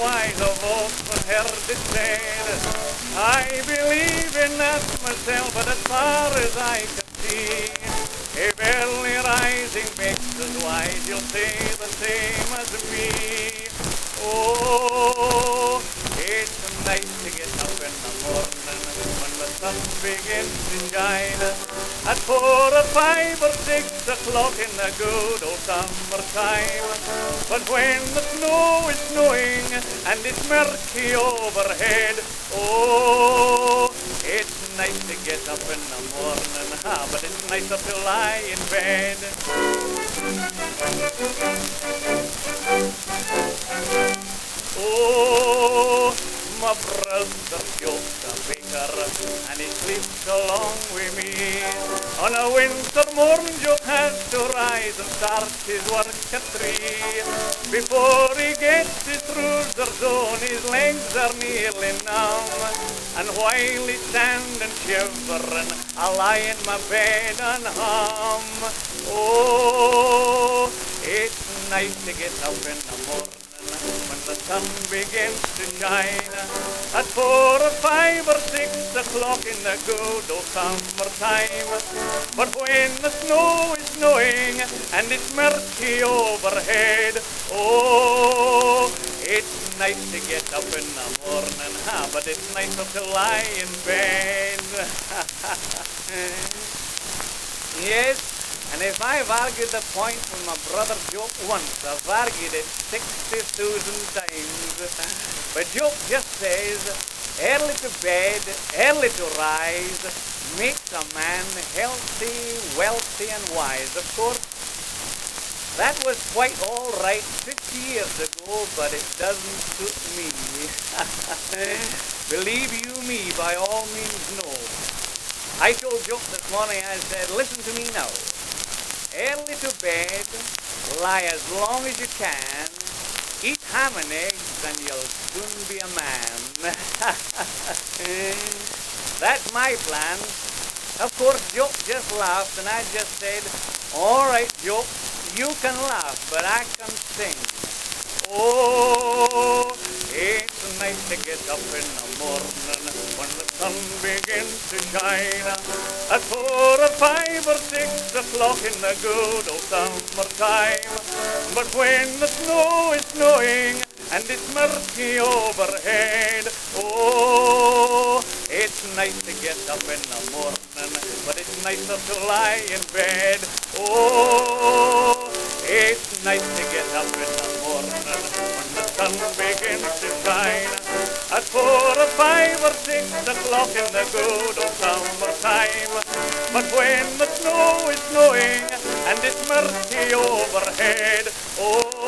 wise of old but heard it said. I believe in that myself, but as far as I can see, if early rising makes us wise, you'll say the same as me. Oh, it's nice to get up in the morning when the sun begins to shine. At 4 or 5 or 6 o'clock in the good old summertime. But when the snow is snowing and it's murky overhead, oh, it's nice to get up in the morning, but it's nicer to lie in bed. Oh, my brother Joe's a baker, and he sleeps along with me. On a winter morning, Joe has to rise and start his work at 3. Before he gets his trousers on, his legs are nearly numb. And while he's standing shivering, I lie in my bed and hum. Oh, it's nice to get up in the morning when the sun begins to shine. At 4 or 5 or 6 o'clock in the good old summertime. But when the snow is snowing and it's murky overhead, oh, it's nice to get up in the morning, but it's nicer to lie in bed. Yes. And if I've argued the point with my brother Joe once, I've argued it 60,000 times. But Joe just says, early to bed, early to rise, makes a man healthy, wealthy and wise. Of course, that was quite all right 50 years ago, but it doesn't suit me. Believe you me, by all means, no. I told Joe this morning, I said, listen to me now. Early to bed, lie as long as you can, eat ham and eggs, and you'll soon be a man. That's my plan. Of course, Joe just laughed, and I just said, all right, Joe, you can laugh, but I can sing. Oh, it's nice to get up in the morning when the sun begins to shine. At 4 or 5 or 6 o'clock in the good old summertime. But when the snow is snowing and it's murky overhead, oh, it's nice to get up in the morning, but it's nicer to lie in bed. Oh, it's nice to get up in the morning when the sun begins to shine. At 4 or 5 or 6 o'clock in the good old summertime. But when the snow is snowing and it's murky overhead, oh,